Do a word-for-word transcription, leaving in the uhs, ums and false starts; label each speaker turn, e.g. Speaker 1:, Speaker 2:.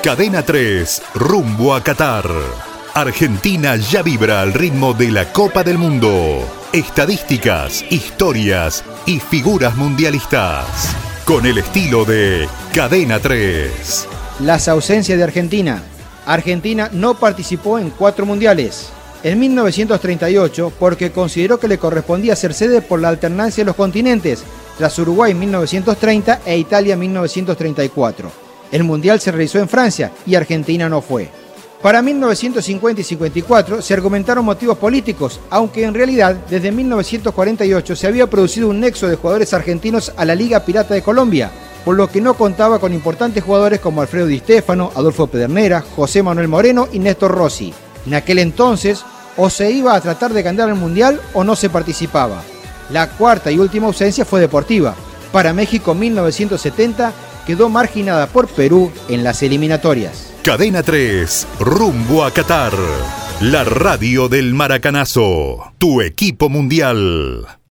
Speaker 1: Cadena tres, rumbo a Qatar. Argentina ya vibra al ritmo de la Copa del Mundo. Estadísticas, historias y figuras mundialistas. Con el estilo de Cadena tres.
Speaker 2: Las ausencias de Argentina. Argentina no participó en cuatro mundiales. En mil novecientos treinta y ocho, porque consideró que le correspondía ser sede por la alternancia de los continentes, tras Uruguay en mil novecientos treinta e Italia en mil novecientos treinta y cuatro. El mundial se realizó en Francia y Argentina no fue. Para mil novecientos cincuenta y cincuenta y cuatro se argumentaron motivos políticos, aunque en realidad desde mil novecientos cuarenta y ocho se había producido un nexo de jugadores argentinos a la Liga Pirata de Colombia, por lo que no contaba con importantes jugadores como Alfredo Di Stéfano, Adolfo Pedernera, José Manuel Moreno y Néstor Rossi. En aquel entonces, o se iba a tratar de ganar el mundial o no se participaba. La cuarta y última ausencia fue deportiva. Para México mil novecientos setenta quedó marginada por Perú en las eliminatorias.
Speaker 1: Cadena tres, rumbo a Qatar. La radio del Maracanazo, tu equipo mundial.